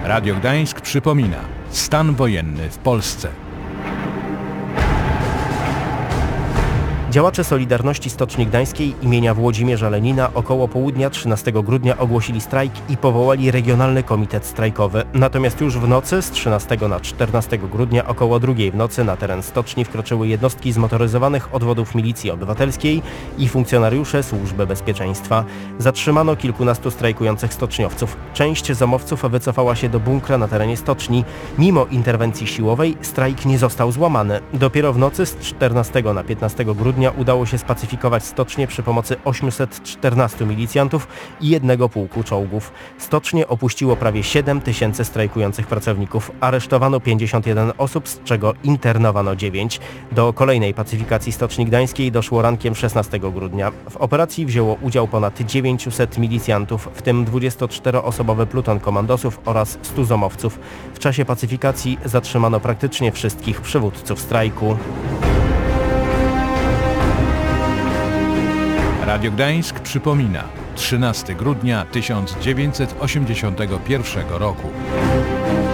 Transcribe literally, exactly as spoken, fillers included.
Radio Gdańsk przypomina: stan wojenny w Polsce. Działacze Solidarności Stoczni Gdańskiej imienia Włodzimierza Lenina około południa trzynastego grudnia ogłosili strajk i powołali Regionalny Komitet Strajkowy. Natomiast już w nocy z trzynastego na czternastego grudnia około drugiej w nocy na teren stoczni wkroczyły jednostki zmotoryzowanych odwodów Milicji Obywatelskiej i funkcjonariusze Służby Bezpieczeństwa. Zatrzymano kilkunastu strajkujących stoczniowców. Część zomowców wycofała się do bunkra na terenie stoczni. Mimo interwencji siłowej strajk nie został złamany. Dopiero w nocy z czternastego na piętnastego grudnia udało się spacyfikować stocznię przy pomocy ośmiuset czternastu milicjantów i jednego pułku czołgów. Stocznię opuściło prawie siedem tysięcy strajkujących pracowników. Aresztowano pięćdziesiąt jeden osób, z czego internowano dziewięć. Do kolejnej pacyfikacji Stoczni Gdańskiej doszło rankiem szesnastego grudnia. W operacji wzięło udział ponad dziewięciuset milicjantów, w tym dwudziestoczteroosobowy pluton komandosów oraz stu zomowców. W czasie pacyfikacji zatrzymano praktycznie wszystkich przywódców strajku. Radio Gdańsk przypomina: trzynastego grudnia tysiąc dziewięćset osiemdziesiątego pierwszego roku.